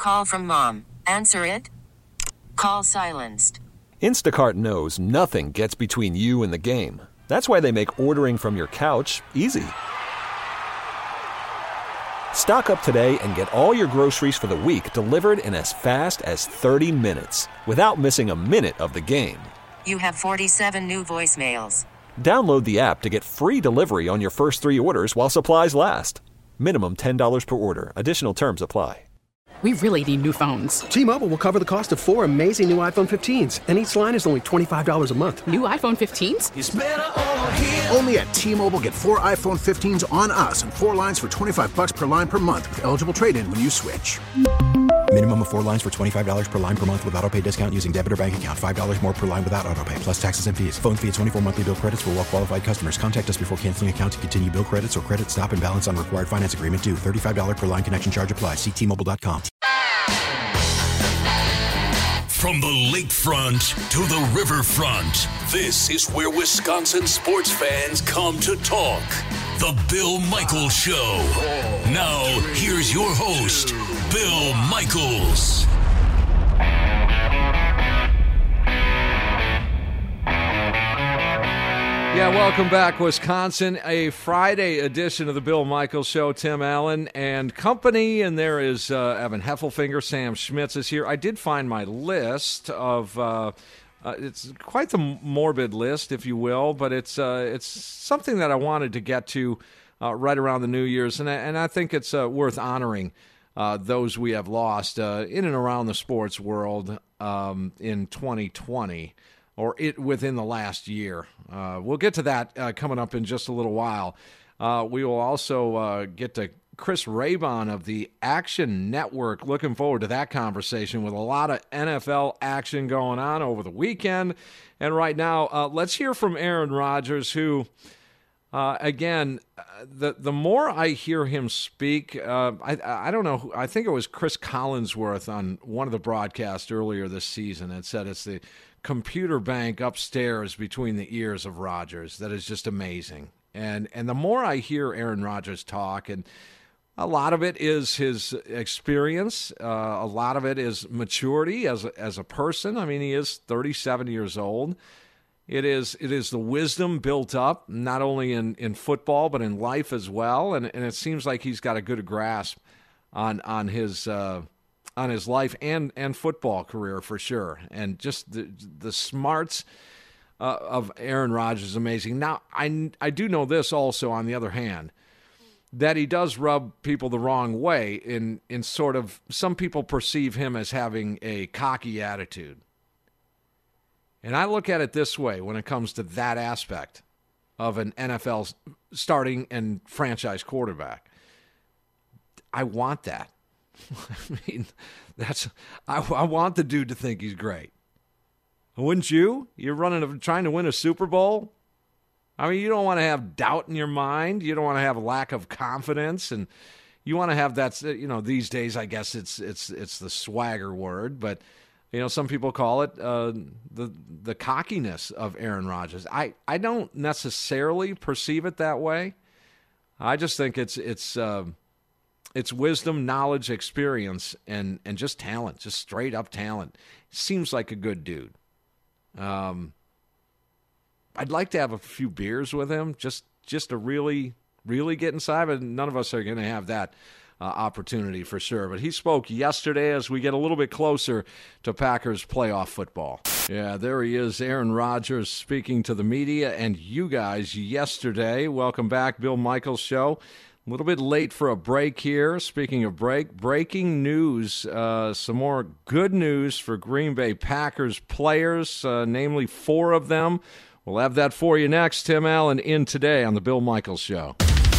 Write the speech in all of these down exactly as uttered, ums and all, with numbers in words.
Call from mom. Answer it. Call silenced. Instacart knows nothing gets between you and the game. That's why they make ordering from your couch easy. Stock up today and get all your groceries for the week delivered in as fast as thirty minutes without missing a minute of the game. You have forty-seven new voicemails. Download the app to get free delivery on your first three orders while supplies last. Minimum ten dollars per order. Additional terms apply. We really need new phones. T-Mobile will cover the cost of four amazing new iPhone fifteens, and each line is only twenty-five dollars a month. New iPhone fifteens? It's better over here. Only at T-Mobile, get four iPhone fifteens on us and four lines for twenty-five bucks per line per month with eligible trade-in when you switch. Minimum of four lines for twenty-five dollars per line per month with autopay discount using debit or bank account. five dollars more per line without autopay, plus taxes and fees. Phone fee at twenty-four monthly bill credits for well-qualified customers. Contact us before canceling account to continue bill credits or credit stop and balance on required finance agreement due. thirty-five dollars per line connection charge applies. See T Mobile dot com. From the lakefront to the riverfront, this is where Wisconsin sports fans come to talk. The Bill Michaels Show. Now, here's your host, Bill Michaels. Yeah, welcome back, Wisconsin. A Friday edition of the Bill Michaels Show. Tim Allen and company, and there is uh, Evan Heffelfinger. Sam Schmitz is here. I did find my list of. Uh, uh, it's quite the morbid list, if you will, but it's uh, it's something that I wanted to get to uh, right around the New Year's, and I, and I think it's uh, worth honoring uh, those we have lost uh, in and around the sports world um, in twenty twenty. Or it within the last year. Uh, we'll get to that uh, coming up in just a little while. Uh, we will also uh, get to Chris Raybon of the Action Network. Looking forward to that conversation with a lot of N F L action going on over the weekend. And right now, uh, let's hear from Aaron Rodgers, who, uh, again, the the more I hear him speak, uh, I, I don't know, I think it was Chris Collinsworth on one of the broadcasts earlier this season that said it's the computer bank upstairs between the ears of Rodgers that is just amazing. And and the more I hear Aaron Rodgers talk, and a lot of it is his experience, uh, a lot of it is maturity as a, as a person. I mean, he is thirty-seven years old. It is it is the wisdom built up, not only in, in football, but in life as well. And, and it seems like he's got a good grasp on, on his uh, on his life and, and football career for sure. And just the the smarts uh, of Aaron Rodgers is amazing. Now, I, I do know this also, on the other hand, that he does rub people the wrong way in, in sort of, some people perceive him as having a cocky attitude. And I look at it this way when it comes to that aspect of an N F L starting and franchise quarterback. I want that. I mean, that's I, I want the dude to think he's great. Wouldn't you? You're running, trying to win a Super Bowl. I mean, you don't want to have doubt in your mind. You don't want to have a lack of confidence, and you want to have that. You know, these days, I guess it's it's it's the swagger word, but you know, some people call it uh, the the cockiness of Aaron Rodgers. I, I don't necessarily perceive it that way. I just think it's it's. Uh, It's wisdom, knowledge, experience, and, and just talent, just straight up talent. Seems like a good dude. Um, I'd like to have a few beers with him, just just to really, really get inside, but none of us are going to have that uh, opportunity for sure. But he spoke yesterday as we get a little bit closer to Packers playoff football. Yeah, there he is, Aaron Rodgers, speaking to the media and you guys yesterday. Welcome back, Bill Michaels Show. A little bit late for a break here. Speaking of break, breaking news, uh, some more good news for Green Bay Packers players, uh, namely four of them. We'll have that for you next. Tim Allen in today on the Bill Michaels Show.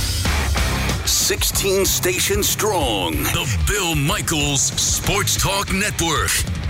sixteen stations strong. The Bill Michaels Sports Talk Network.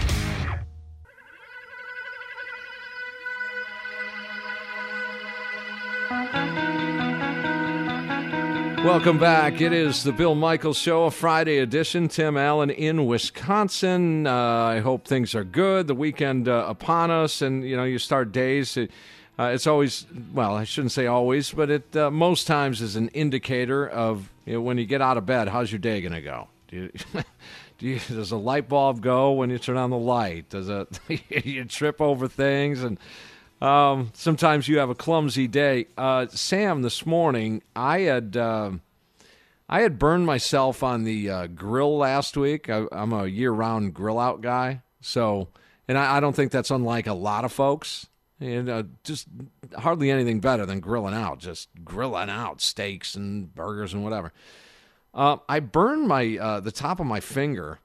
Welcome back. It is the Bill Michaels Show, a Friday edition. Tim Allen in Wisconsin. Uh, I hope things are good. The weekend uh, upon us, and you know, you start days. It, uh, it's always, well, I shouldn't say always, but it uh, most times is an indicator of, you know, when you get out of bed, how's your day going to go? Do you, do you, does a light bulb go when you turn on the light? Does a you trip over things? And um, sometimes you have a clumsy day. Uh, Sam, this morning I had uh, I had burned myself on the uh, grill last week. I, I'm a year-round grill out guy, so and I, I don't think that's unlike a lot of folks. And uh, just hardly anything better than grilling out, just grilling out steaks and burgers and whatever. Uh, I burned my uh, the top of my finger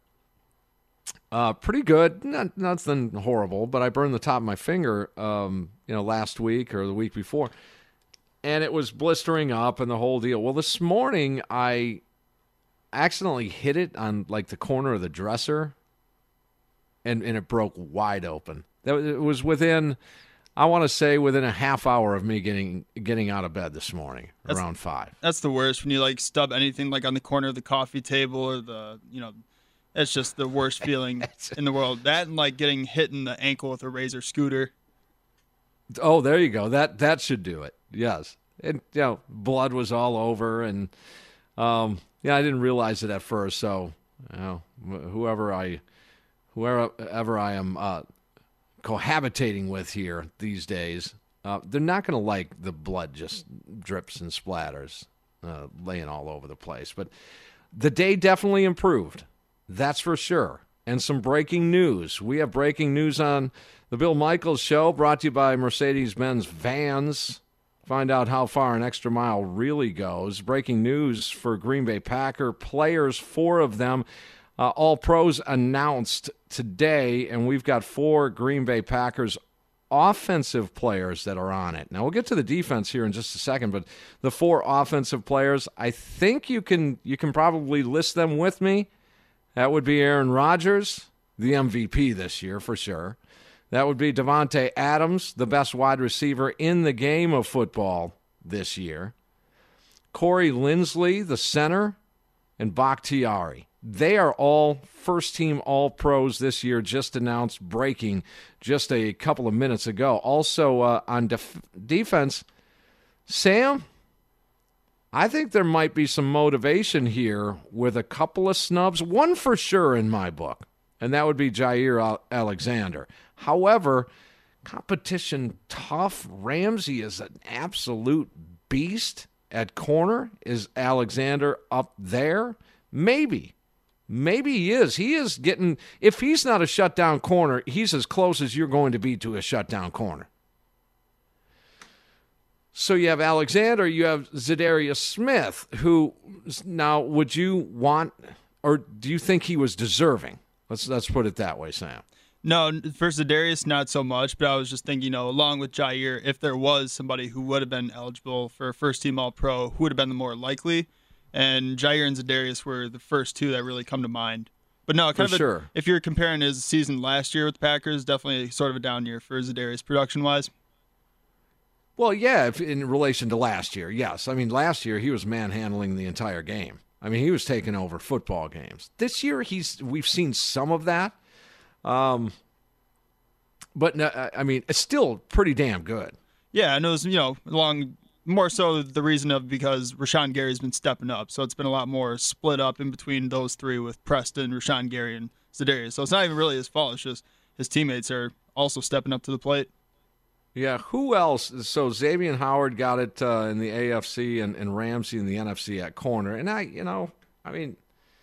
uh, pretty good, not nothing horrible, but I burned the top of my finger, um, you know, last week or the week before, and it was blistering up and the whole deal. Well, this morning I accidentally hit it on like the corner of the dresser, and and it broke wide open. That it was within. I want to say within a half hour of me getting getting out of bed this morning, that's, around five. That's the worst, when you like stub anything like on the corner of the coffee table or the, you know, it's just the worst feeling in the world. That and like getting hit in the ankle with a Razor scooter. Oh, there you go. That that should do it. Yes. And, you know, blood was all over. And, um, yeah, I didn't realize it at first. So, you know, whoever I, whoever I am, uh, cohabitating with here these days, uh, they're not going to like the blood just drips and splatters uh, laying all over the place. But the day definitely improved. That's for sure. And some breaking news. We have breaking news on the Bill Michaels Show, brought to you by Mercedes-Benz Vans. Find out how far an extra mile really goes. Breaking news for Green Bay Packer players, four of them, Uh, all pros announced today, and we've got four Green Bay Packers offensive players that are on it. Now, we'll get to the defense here in just a second, but the four offensive players, I think you can you can probably list them with me. That would be Aaron Rodgers, the M V P this year for sure. That would be Davante Adams, the best wide receiver in the game of football this year. Corey Linsley, the center, and Bakhtiari. They are all first-team All-Pros this year, just announced, breaking just a couple of minutes ago. Also uh, on def- defense, Sam, I think there might be some motivation here with a couple of snubs. One for sure in my book, and that would be Jair Alexander. However, competition tough. Ramsey is an absolute beast at corner. Is Alexander up there? Maybe. Maybe he is. He is getting, if he's not a shutdown corner, he's as close as you're going to be to a shutdown corner. So you have Alexander, you have Za'Darius Smith, who, now, would you want, or do you think he was deserving? Let's let's put it that way, Sam. No, for Za'Darius, not so much, but I was just thinking, you know, along with Jair, if there was somebody who would have been eligible for a first-team All-Pro, who would have been the more likely? And Jair and Za'Darius were the first two that really come to mind. But no, kind for of a, sure. If you're comparing his season last year with the Packers, definitely sort of a down year for Za'Darius production-wise. Well, yeah, if, in relation to last year, yes. I mean, last year he was manhandling the entire game. I mean, he was taking over football games. This year, he's we've seen some of that. Um, but, no, I mean, it's still pretty damn good. Yeah, and it was, you know, along more so the reason of because Rashawn Gary's been stepping up. So it's been a lot more split up in between those three with Preston, Rashawn Gary, and Za'Darius. So it's not even really his fault. It's just his teammates are also stepping up to the plate. Yeah, who else? So Xavier Howard got it uh, in the A F C and, and Ramsey in the N F C at corner. And I, you know, I mean,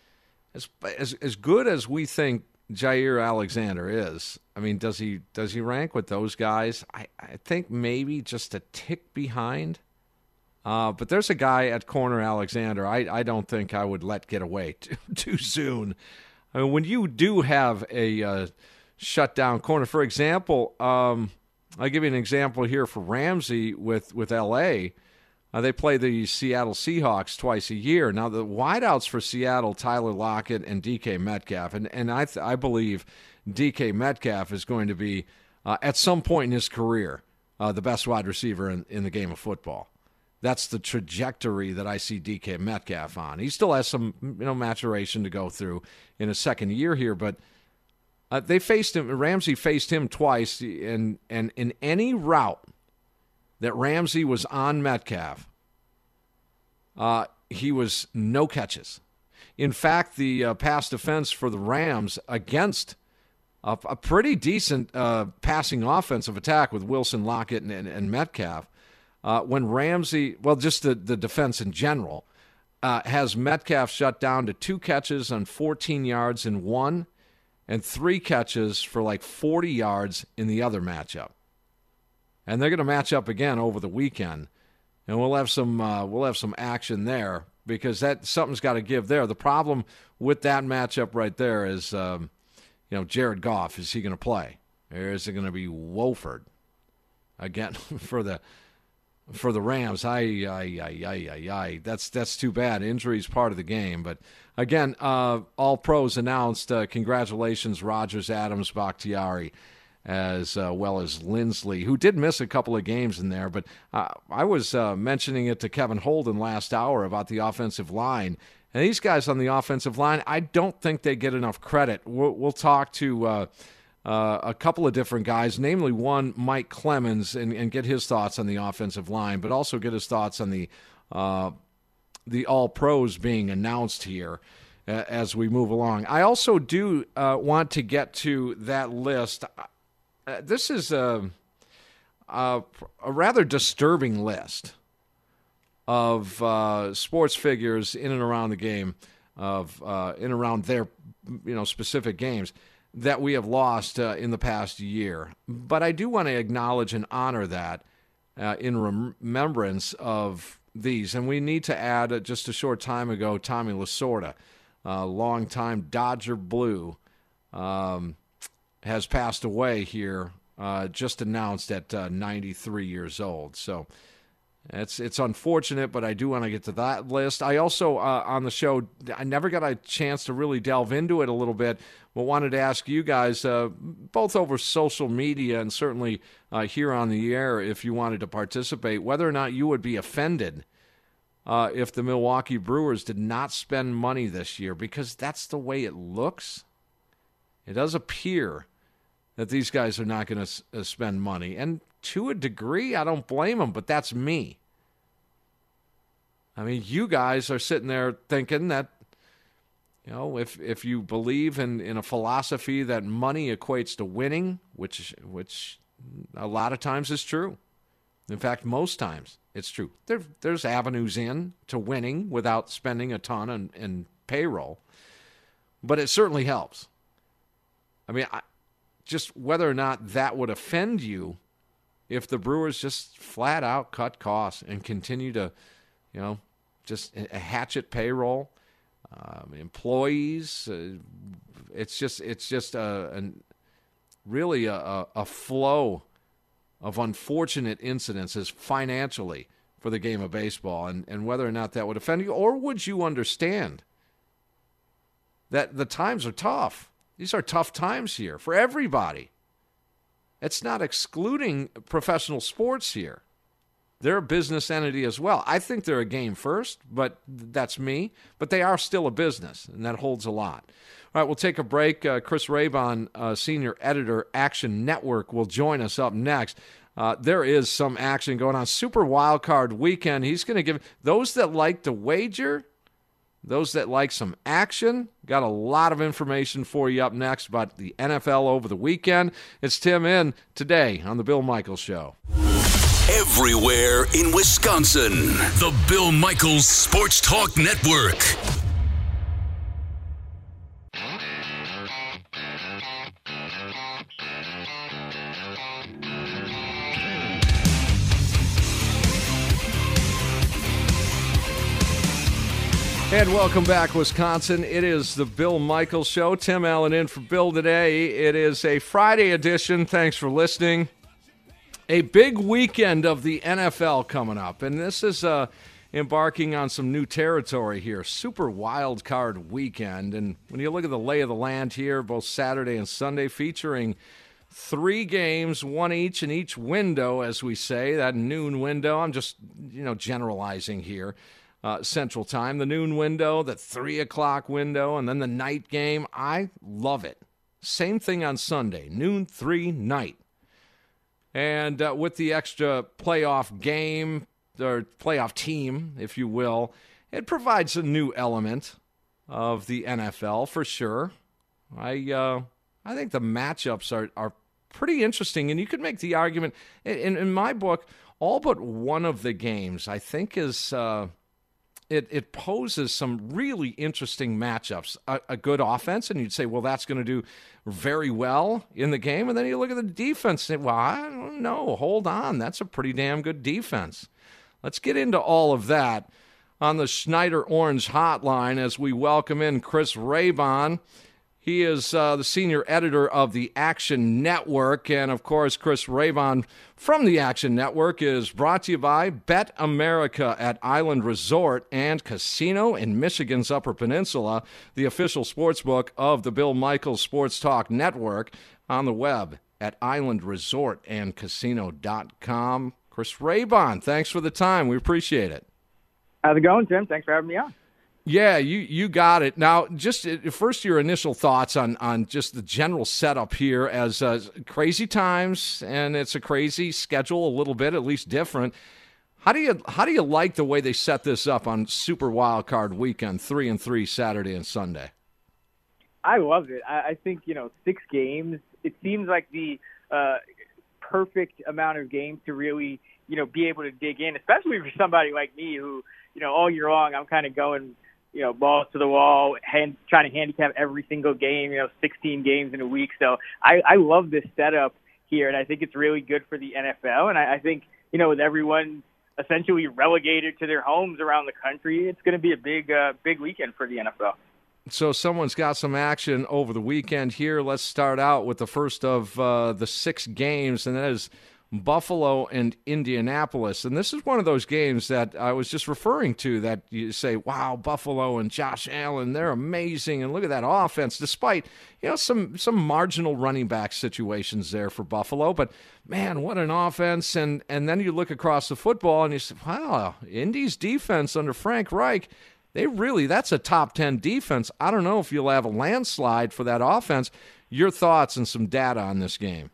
as as as good as we think Jair Alexander is, I mean, does he does he rank with those guys? I, I think maybe just a tick behind. Uh, but there's a guy at corner, Alexander, I, I don't think I would let get away too, too soon. I mean, when you do have a uh, shutdown corner, for example, um, I'll give you an example here for Ramsey with, with L A. Uh, they play the Seattle Seahawks twice a year. Now, the wideouts for Seattle, Tyler Lockett and D K Metcalf, and, and I, th- I believe D K Metcalf is going to be, uh, at some point in his career, uh, the best wide receiver in, in the game of football. That's the trajectory that I see D K Metcalf on. He still has some, you know, maturation to go through in his second year here, but uh, they faced him. Ramsey faced him twice, and and in any route that Ramsey was on Metcalf, uh, he was no catches. In fact, the uh, pass defense for the Rams against a, a pretty decent uh, passing offensive attack with Wilson, Lockett, and, and, and Metcalf. Uh, when Ramsey, well, just the, the defense in general, uh, has Metcalf shut down to two catches on fourteen yards in one and three catches for like forty yards in the other matchup. And they're going to match up again over the weekend. And we'll have some uh, we'll have some action there because that something's got to give there. The problem with that matchup right there is, um, you know, Jared Goff, is he going to play? Or is it going to be Wolford again for the for the Rams? I, I, I, I, I, I. That's that's too bad. Injury is part of the game. But again, uh, all pros announced. Uh, congratulations, Rodgers, Adams, Bakhtiari, as uh, well as Lindsley, who did miss a couple of games in there. But uh, I was uh, mentioning it to Kevin Holden last hour about the offensive line. And these guys on the offensive line, I don't think they get enough credit. We'll, we'll talk to uh, uh, a couple of different guys, namely one, Mike Clemens, and, and get his thoughts on the offensive line, but also get his thoughts on the uh, the all-pros being announced here uh, as we move along. I also do uh, want to get to that list. Uh, this is a, a, a rather disturbing list of uh, sports figures in and around the game, of uh, in and around their you know specific games that we have lost uh, in the past year. But I do want to acknowledge and honor that uh, in rem- remembrance of these. And we need to add, uh, just a short time ago, Tommy Lasorda, uh, longtime Dodger Blue, um, has passed away here, uh, just announced at uh, ninety-three years old. So it's it's unfortunate, but I do want to get to that list. I also, uh, on the show, I never got a chance to really delve into it a little bit, but wanted to ask you guys, uh, both over social media and certainly uh, here on the air, if you wanted to participate, whether or not you would be offended uh, if the Milwaukee Brewers did not spend money this year, because that's the way it looks. It does appear that these guys are not going to uh, spend money. And to a degree, I don't blame them, but that's me. I mean, you guys are sitting there thinking that, you know, if if you believe in, in a philosophy that money equates to winning, which which a lot of times is true. In fact, most times it's true. There, there's avenues in to winning without spending a ton in, in payroll, but it certainly helps. I mean, I, just whether or not that would offend you if the Brewers just flat out cut costs and continue to, you know, just a hatchet payroll, um, employees. Uh, it's just it's just a, an, really a, a flow of unfortunate incidences financially for the game of baseball, and, and whether or not that would offend you, or would you understand that the times are tough. These are tough times here for everybody. It's not excluding professional sports here. They're a business entity as well. I think they're a game first, but that's me. But they are still a business, and that holds a lot. All right, we'll take a break. Uh, Chris Raybon, uh, senior editor, Action Network, will join us up next. Uh, there is some action going on. Super Wildcard Weekend. He's going to give those that like to wager, those that like some action, got a lot of information for you up next about the N F L over the weekend. It's Tim in today on The Bill Michaels Show. Everywhere in Wisconsin, The Bill Michaels Sports Talk Network. And welcome back, Wisconsin. It is the Bill Michaels Show. Tim Allen in for Bill today. It is a Friday edition. Thanks for listening. A big weekend of the N F L coming up, and this is uh, embarking on some new territory here. Super Wild Card Weekend, and when you look at the lay of the land here, both Saturday and Sunday, featuring three games, one each in each window, as we say, that noon window. I'm just, you know, generalizing here. Uh, Central Time, the noon window, the three o'clock window, and then the night game. I love it. Same thing on Sunday, noon, three, night. And uh, with the extra playoff game, or playoff team, if you will, it provides a new element of the N F L for sure. I uh, I think the matchups are, are pretty interesting, and you could make the argument, in, in my book, all but one of the games I think is uh, it, it poses some really interesting matchups. A, a good offense, and you'd say, well, that's going to do very well in the game, and then you look at the defense and say, well, I don't know, hold on, that's a pretty damn good defense. Let's get into all of that on the Schneider Orange Hotline as we welcome in Chris Raybon. He is uh, the senior editor of the Action Network. And, of course, Chris Raybon from the Action Network is brought to you by Bet America at Island Resort and Casino in Michigan's Upper Peninsula, the official sportsbook of the Bill Michaels Sports Talk Network, on the web at island resort and casino dot com. Chris Raybon, thanks for the time. We appreciate it. How's it going, Tim? Thanks for having me on. Yeah, you, you got it. Now, just uh, first, your initial thoughts on, on just the general setup here as uh, crazy times, and it's a crazy schedule a little bit, at least different. How do you how do you like the way they set this up on Super Wildcard Weekend, three and three Saturday and Sunday? I love it. I, I think you know six games. It seems like the uh, perfect amount of games to really you know be able to dig in, especially for somebody like me who you know all year long I'm kind of going. you know, balls to the wall, hand, trying to handicap every single game, you know, sixteen games in a week. So I, I love this setup here, and I think it's really good for the N F L. And I, I think, you know, with everyone essentially relegated to their homes around the country, it's going to be a big, uh, big weekend for the N F L. So someone's got some action over the weekend here. Let's start out with the first of uh, the six games, and that is Buffalo and Indianapolis. And this is one of those games that I was just referring to that you say, wow, Buffalo and Josh Allen, they're amazing. And look at that offense, despite, you know, some, some marginal running back situations there for Buffalo. But, man, what an offense. And, and then you look across the football and you say, wow, Indy's defense under Frank Reich, they really, that's a top ten defense. I don't know if you'll have a landslide for that offense. Your thoughts and some data on this game.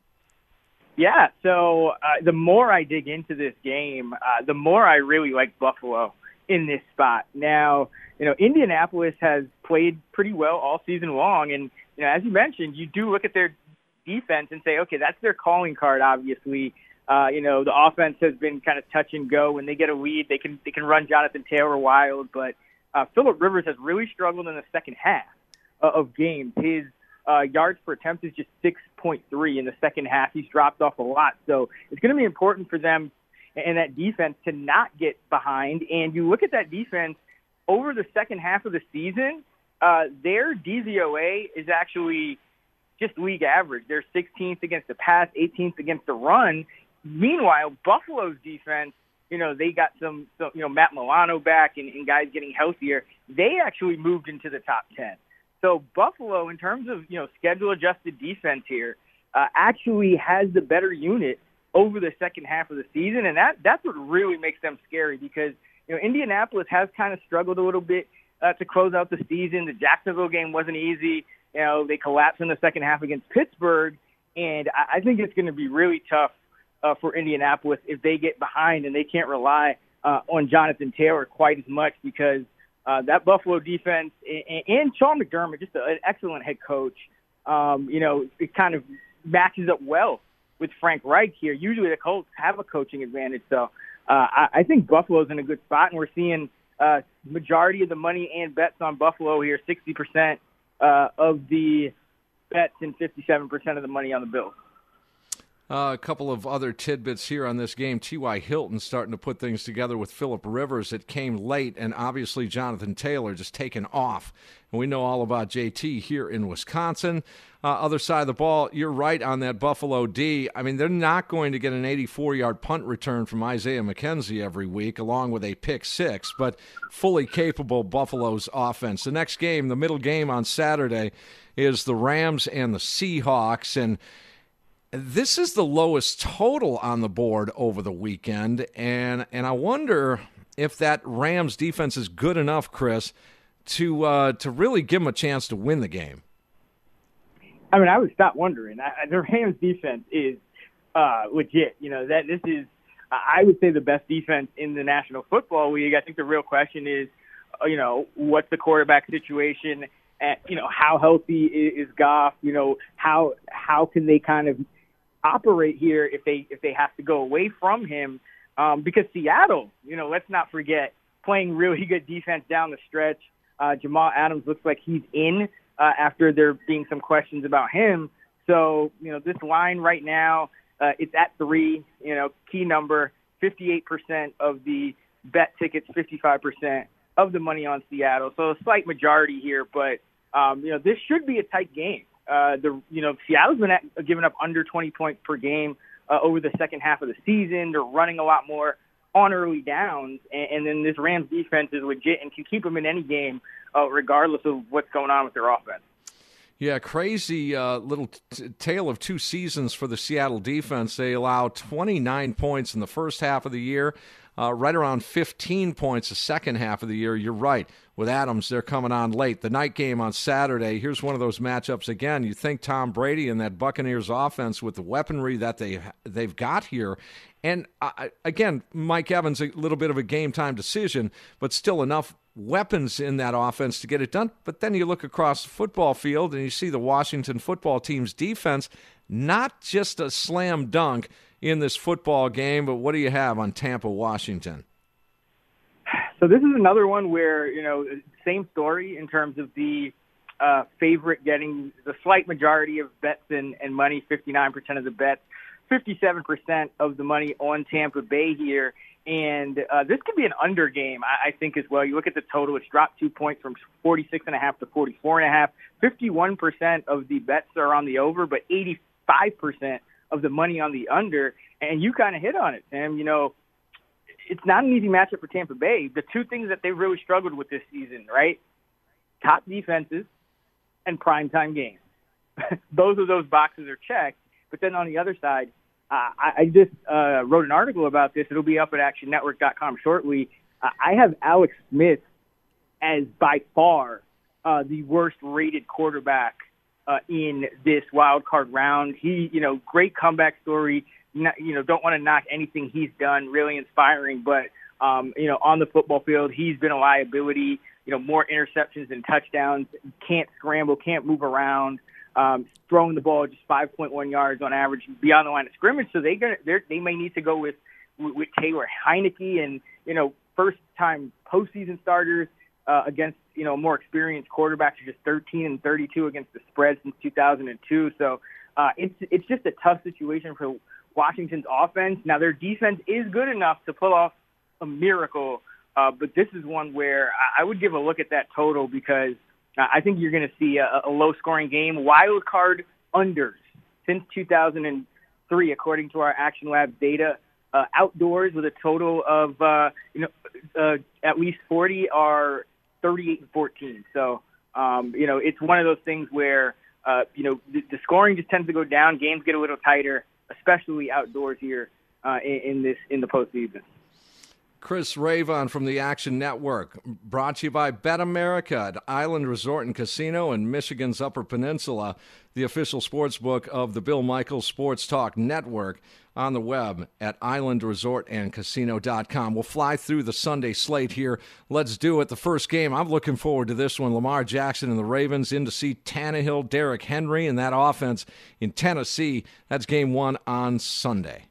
Yeah, so uh, the more I dig into this game, uh, the more I really like Buffalo in this spot. Now, you know, Indianapolis has played pretty well all season long, and you know, as you mentioned, you do look at their defense and say, okay, that's their calling card. Obviously, uh, you know, the offense has been kind of touch and go. When they get a lead, they can they can run Jonathan Taylor wild, but uh, Phillip Rivers has really struggled in the second half uh, of games. His Uh, yards per attempt is just six point three in the second half. He's dropped off a lot. So it's going to be important for them and that defense to not get behind. And you look at that defense over the second half of the season, uh, their D V O A is actually just league average. They're sixteenth against the pass, eighteenth against the run. Meanwhile, Buffalo's defense, you know, they got some, some you know, Matt Milano back and, and guys getting healthier. They actually moved into the top ten. So Buffalo, in terms of, you know, schedule-adjusted defense here, uh, actually has the better unit over the second half of the season, and that that's what really makes them scary because, you know, Indianapolis has kind of struggled a little bit uh, to close out the season. The Jacksonville game wasn't easy. You know, they collapsed in the second half against Pittsburgh, and I, I think it's going to be really tough uh, for Indianapolis if they get behind and they can't rely uh, on Jonathan Taylor quite as much because Uh, that Buffalo defense and, and Sean McDermott, just a, an excellent head coach, um, you know, it kind of matches up well with Frank Reich here. Usually the Colts have a coaching advantage. So uh, I, I think Buffalo's in a good spot, and we're seeing uh, majority of the money and bets on Buffalo here, sixty percent uh, of the bets and fifty-seven percent of the money on the Bills. Uh, a couple of other tidbits here on this game. T Y. Hilton starting to put things together with Phillip Rivers. It came late, and obviously Jonathan Taylor just taken off. And we know all about J T here in Wisconsin. Uh, other side of the ball, you're right on that Buffalo D. I mean, they're not going to get an eighty-four-yard punt return from Isaiah McKenzie every week, along with a pick six, but fully capable Buffalo's offense. The next game, the middle game on Saturday, is the Rams and the Seahawks, and this is the lowest total on the board over the weekend, and and I wonder if that Rams defense is good enough, Chris, to uh, to really give them a chance to win the game. I mean, I would stop wondering. I, the Rams defense is uh, legit. You know, that this is, I would say, the best defense in the National Football League. I think the real question is, you know, what's the quarterback situation, and, you know, how healthy is Goff, you know, how how can they kind of operate here if they if they have to go away from him, um, because Seattle, you know, let's not forget, playing really good defense down the stretch. Uh, Jamal Adams looks like he's in uh, after there being some questions about him. So, you know, this line right now, uh, it's at three, you know, key number, fifty-eight percent of the bet tickets, fifty-five percent of the money on Seattle. So a slight majority here, but, um, you know, this should be a tight game. Uh, the you know Seattle's been at, giving up under twenty points per game uh, over the second half of the season. They're running a lot more on early downs, and, and then this Rams defense is legit and can keep them in any game, uh, regardless of what's going on with their offense. Yeah, crazy uh, little t- tale of two seasons for the Seattle defense. They allow twenty-nine points in the first half of the year, uh, right around fifteen points the second half of the year. You're right. With Adams, they're coming on late. The night game on Saturday, here's one of those matchups again. You think Tom Brady and that Buccaneers offense with the weaponry that they, they've got here. And, uh, again, Mike Evans, a little bit of a game-time decision, but still enough weapons in that offense to get it done. But then you look across the football field and you see the Washington football team's defense, not just a slam dunk in this football game, but what do you have on Tampa, Washington? So this is another one where, you know, same story in terms of the uh, favorite getting the slight majority of bets and, and money, fifty-nine percent of the bets, fifty-seven percent of the money on Tampa Bay here. And uh, this could be an under game, I, I think, as well. You look at the total, it's dropped two points from forty-six and a half to forty-four and a half. fifty-one percent of the bets are on the over, but eighty-five percent of the money on the under. And you kind of hit on it, Sam. You know, it's not an easy matchup for Tampa Bay. The two things that they've really struggled with this season, right? Top defenses and primetime games. Both of those boxes are checked. But then on the other side, uh, I, I just uh, wrote an article about this. It'll be up at action network dot com shortly. Uh, I have Alex Smith as by far uh, the worst rated quarterback uh, in this wild card round. He, you know, great comeback story. Not, you know, don't want to knock anything he's done, really inspiring, but, um, you know, on the football field, he's been a liability, you know, more interceptions than touchdowns, can't scramble, can't move around, um, throwing the ball just five point one yards on average beyond the line of scrimmage. So they gonna, they may need to go with, with, with Taylor Heineke and, you know, first-time postseason starters uh, against, you know, more experienced quarterbacks are just thirteen and thirty-two against the spread since two thousand two. So uh, it's it's just a tough situation for Washington's offense. Now, their defense is good enough to pull off a miracle, uh, but this is one where I would give a look at that total because uh, I think you're going to see a, a low-scoring game. Wild card unders since two thousand three, according to our Action Lab data, uh, outdoors with a total of uh, you know uh, at least forty are thirty-eight and fourteen. So um, you know it's one of those things where uh, you know the, the scoring just tends to go down. Games get a little tighter, especially outdoors here uh, in, in this in the postseason. Chris Ravon from the Action Network, brought to you by Bet America at Island Resort and Casino in Michigan's Upper Peninsula, the official sports book of the Bill Michaels Sports Talk Network, on the web at island resort and casino dot com. We'll fly through the Sunday slate here. Let's do it. The first game, I'm looking forward to this one. Lamar Jackson and the Ravens in to see Tannehill, Derrick Henry, and that offense in Tennessee. That's game one on Sunday.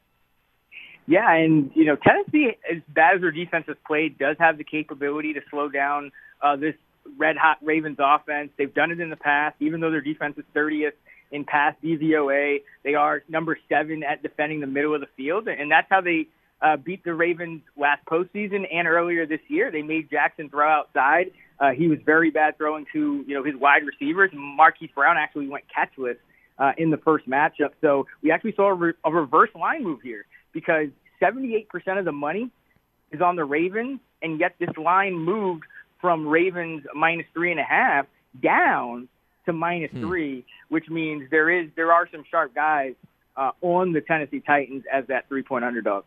Yeah, and, you know, Tennessee, as bad as their defense has played, does have the capability to slow down uh, this red-hot Ravens offense. They've done it in the past. Even though their defense is thirtieth in pass D V O A, they are number seven at defending the middle of the field, and that's how they uh, beat the Ravens last postseason and earlier this year. They made Jackson throw outside. Uh, he was very bad throwing to, you know, his wide receivers. Marquise Brown actually went catchless uh, in the first matchup. So we actually saw a, re- a reverse line move here, because seventy-eight percent of the money is on the Ravens, and yet this line moved from Ravens minus three and a half down to minus hmm. three, which means there is there are some sharp guys uh, on the Tennessee Titans as that three-point underdog.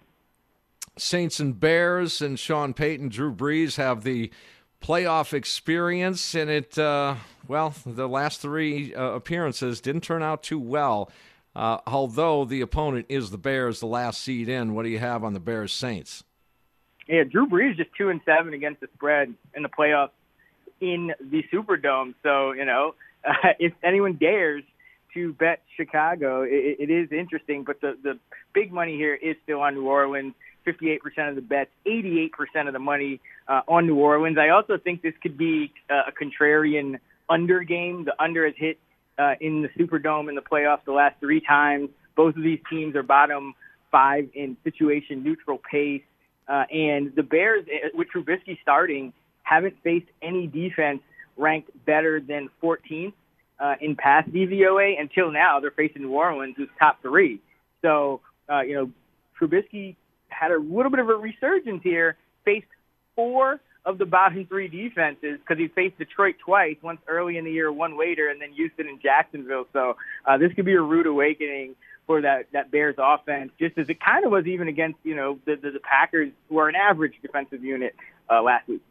Saints and Bears and Sean Payton, Drew Brees have the playoff experience, and it, uh, well, the last three uh, appearances didn't turn out too well. Uh, although the opponent is the Bears, the last seed in. What do you have on the Bears Saints? Yeah, Drew Brees just two and seven against the spread in the playoffs in the Superdome. So, you know, uh, if anyone dares to bet Chicago, it, it is interesting. But the, the big money here is still on New Orleans. fifty-eight percent of the bets, eighty-eight percent of the money uh, on New Orleans. I also think this could be uh, a contrarian under game. The under has hit uh, in the Superdome in the playoffs the last three times. Both of these teams are bottom five in situation neutral pace. Uh, and the Bears, with Trubisky starting, haven't faced any defense ranked better than fourteenth uh, in pass D V O A until now. They're facing New Orleans, who's top three. So, uh, you know, Trubisky had a little bit of a resurgence here, faced four of the bottom three defenses because he faced Detroit twice, once early in the year, one later, and then Houston and Jacksonville. So uh, this could be a rude awakening for that, that Bears offense, just as it kind of was even against, you know, the, the, the Packers, who are an average defensive unit uh, last week.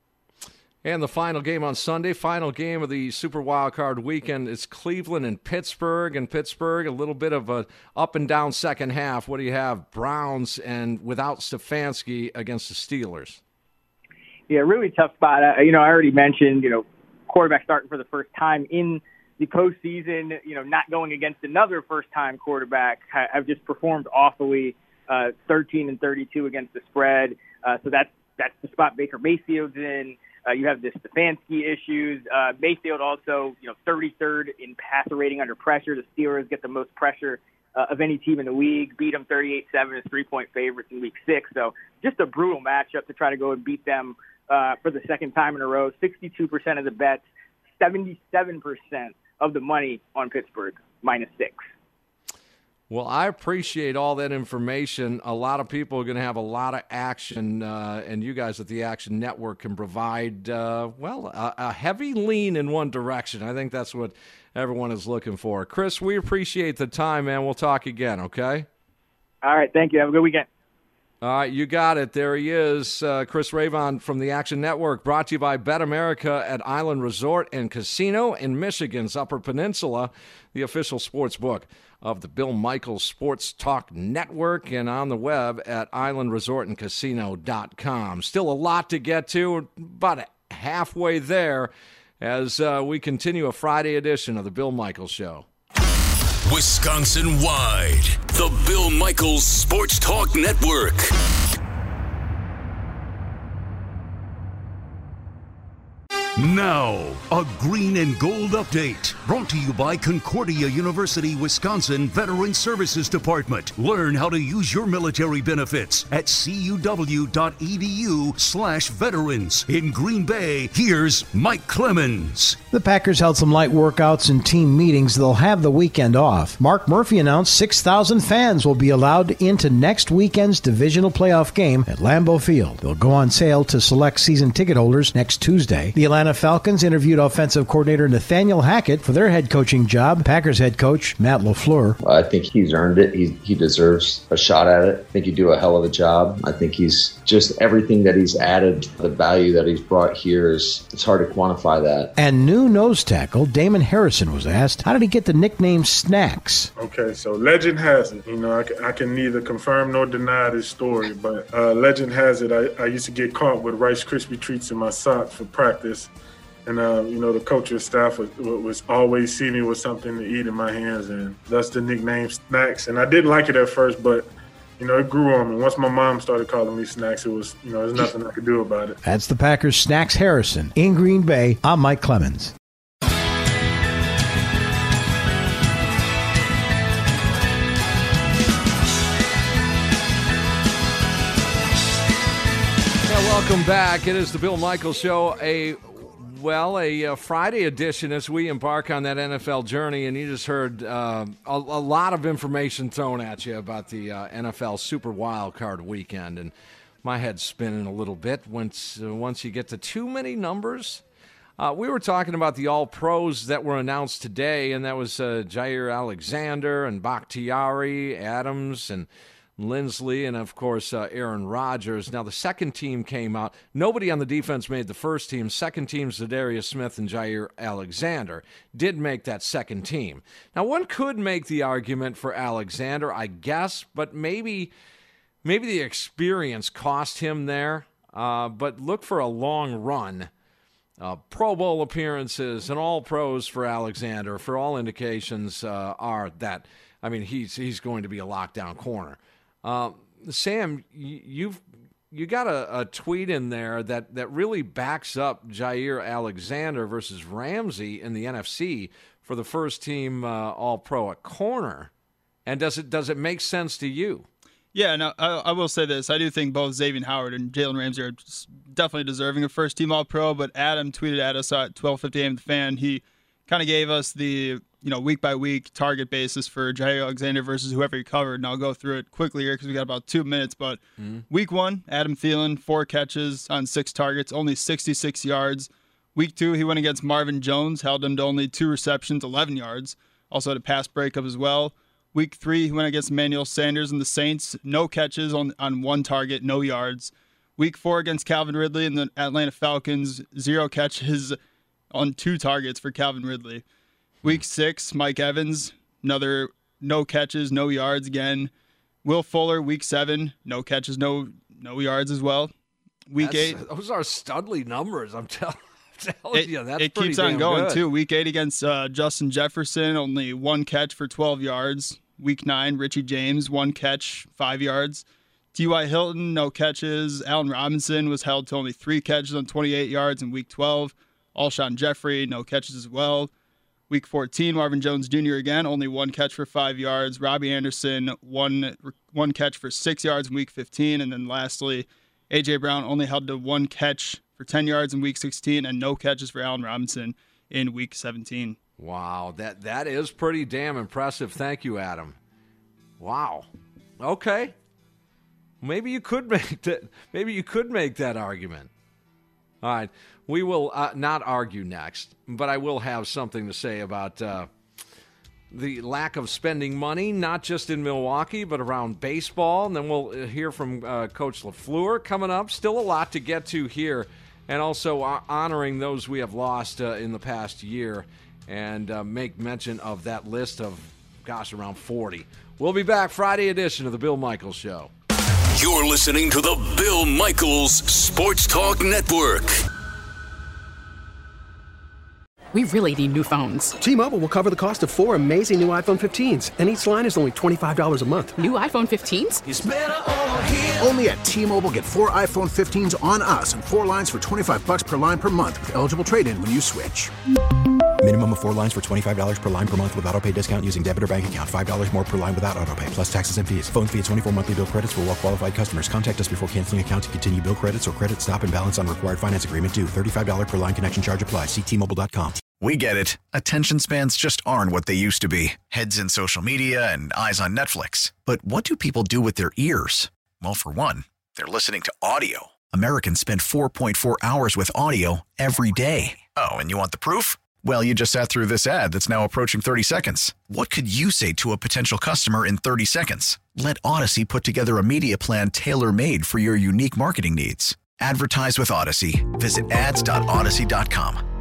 And the final game on Sunday, final game of the Super Wildcard weekend, is Cleveland and Pittsburgh. And Pittsburgh, a little bit of a up and down second half. What do you have? Browns and without Stefanski against the Steelers. Yeah, really tough spot. Uh, you know, I already mentioned, you know, quarterback starting for the first time in the postseason, you know, not going against another first-time quarterback, have just performed awfully, uh, thirteen and thirty-two against the spread. Uh, so that's, that's the spot Baker Mayfield's in. Uh, you have the Stefanski issues. Uh, Mayfield also, you know, thirty-third in passer rating under pressure. The Steelers get the most pressure uh, of any team in the league, beat them thirty-eight seven as three-point favorites in week six. So just a brutal matchup to try to go and beat them uh, for the second time in a row. sixty-two percent of the bets, seventy-seven percent of the money on Pittsburgh, minus six. Well, I appreciate all that information. A lot of people are going to have a lot of action, uh, and you guys at the Action Network can provide, uh, well, a, a heavy lean in one direction. I think that's what everyone is looking for. Chris, we appreciate the time, man. We'll talk again, okay? All right, thank you. Have a good weekend. All right, you got it. There he is, uh, Chris Raybon from the Action Network, brought to you by Bet America at Island Resort and Casino in Michigan's Upper Peninsula, the official sports book of the Bill Michaels Sports Talk Network, and on the web at island resort and casino dot com. Still a lot to get to, about halfway there as uh, we continue a Friday edition of the Bill Michaels Show. Wisconsin-wide, the Bill Michaels Sports Talk Network. Now, a green and gold update brought to you by Concordia University, Wisconsin Veteran Services Department. Learn how to use your military benefits at cuw.edu slash veterans. In Green Bay, here's Mike Clemens. The Packers held some light workouts and team meetings. They'll have the weekend off. Mark Murphy announced six thousand fans will be allowed into next weekend's divisional playoff game at Lambeau Field. They'll go on sale to select season ticket holders next Tuesday. The Atlanta Falcons interviewed offensive coordinator Nathaniel Hackett for their head coaching job. Packers head coach Matt LaFleur. I think he's earned it. He, he deserves a shot at it. I think he'd do a hell of a job. I think he's just everything that he's added, the value that he's brought here is, it's hard to quantify that. And new nose tackle Damon Harrison was asked, how did he get the nickname Snacks? Okay, so legend has it. You know, I can, I can neither confirm nor deny this story, but uh, legend has it. I, I used to get caught with Rice Krispie treats in my socks for practice. And, uh, you know, the coaching staff was, was always see me with something to eat in my hands, and that's the nickname Snacks. And I didn't like it at first, but, you know, it grew on me. Once my mom started calling me Snacks, it was, you know, there's nothing I could do about it. That's the Packers' Snacks Harrison. In Green Bay, I'm Mike Clemens. Welcome back. It is the Bill Michaels Show, a well, a, a Friday edition as we embark on that N F L journey, and you just heard uh, a, a lot of information thrown at you about the uh, N F L Super Wildcard Weekend, and my head's spinning a little bit once uh, once you get to too many numbers. Uh, we were talking about the All-Pros that were announced today, and that was uh, Jair Alexander and Bakhtiari, Adams, and Lindsley, and, of course, uh, Aaron Rodgers. Now, the second team came out. Nobody on the defense made the first team. Second team, Zadarius Smith and Jair Alexander did make that second team. Now, one could make the argument for Alexander, I guess, but maybe maybe the experience cost him there, uh, but look for a long run. Uh, Pro Bowl appearances and all pros for Alexander, for all indications, uh, are that, I mean, he's he's going to be a lockdown corner. Uh, Sam, you've you got a, a tweet in there that, that really backs up Jair Alexander versus Ramsey in the N F C for the first team uh, All-Pro at corner. And does it does it make sense to you? Yeah, no, I, I will say this. I do think both Xavier Howard and Jalen Ramsey are definitely deserving of first team All-Pro, but Adam tweeted at us at twelve fifty a.m. The Fan. He kind of gave us the you know week by week target basis for Jair Alexander versus whoever he covered, and I'll go through it quickly here because we got about two minutes. But mm-hmm. week one, Adam Thielen, four catches on six targets, only sixty-six yards. Week two, he went against Marvin Jones, held him to only two receptions, eleven yards. Also had a pass breakup as well. Week three, he went against Emmanuel Sanders and the Saints, no catches on, on one target, no yards. Week four against Calvin Ridley and the Atlanta Falcons, zero catches on two targets for Calvin Ridley. Week six, Mike Evans, another no catches, no yards again. Will Fuller, week seven, no catches, no no yards as well. Week That's, eight. Those are studly numbers, I'm telling telling It, you. That's it pretty keeps on damn going, good. too. Week eight against uh, Justin Jefferson, only one catch for twelve yards. Week nine, Richie James, one catch, five yards. T Y. Hilton, no catches. Allen Robinson was held to only three catches on twenty-eight yards in week twelve. Alshon Jeffrey, no catches as well. Week fourteen, Marvin Jones Junior again, only one catch for five yards. Robbie Anderson, one one catch for six yards in week fifteen. And then lastly, A J. Brown only held to one catch for ten yards in week sixteen and no catches for Allen Robinson in week seventeen. Wow, that that is pretty damn impressive. Thank you, Adam. Wow. Okay. Maybe you could make that. Maybe you could make that argument. All right, we will uh, not argue next, but I will have something to say about uh, the lack of spending money, not just in Milwaukee, but around baseball. And then we'll hear from uh, Coach LaFleur coming up. Still a lot to get to here, and also uh, honoring those we have lost uh, in the past year. And uh, make mention of that list of, gosh, around forty. We'll be back Friday edition of The Bill Michaels Show. You're listening to The Bill Michaels Sports Talk Network. We really need new phones. T-Mobile will cover the cost of four amazing new iPhone fifteens, and each line is only twenty-five dollars a month. New iPhone fifteens? It's better over here. Only at T-Mobile, get four iPhone fifteens on us and four lines for twenty-five bucks per line per month with eligible trade-in when you switch. Minimum of four lines for twenty-five dollars per line per month with autopay discount using debit or bank account. five dollars more per line without autopay, plus taxes and fees. Phone fee at twenty-four monthly bill credits for well-qualified customers. Contact us before canceling account to continue bill credits or credit stop and balance on required finance agreement due. thirty-five dollars per line connection charge applies. See T Mobile dot com. We get it. Attention spans just aren't what they used to be. Heads in social media and eyes on Netflix. But what do people do with their ears? Well, for one, they're listening to audio. Americans spend four point four hours with audio every day. Oh, and you want the proof? Well, you just sat through this ad that's now approaching thirty seconds. What could you say to a potential customer in thirty seconds? Let Odyssey put together a media plan tailor-made for your unique marketing needs. Advertise with Odyssey. Visit ads dot odyssey dot com.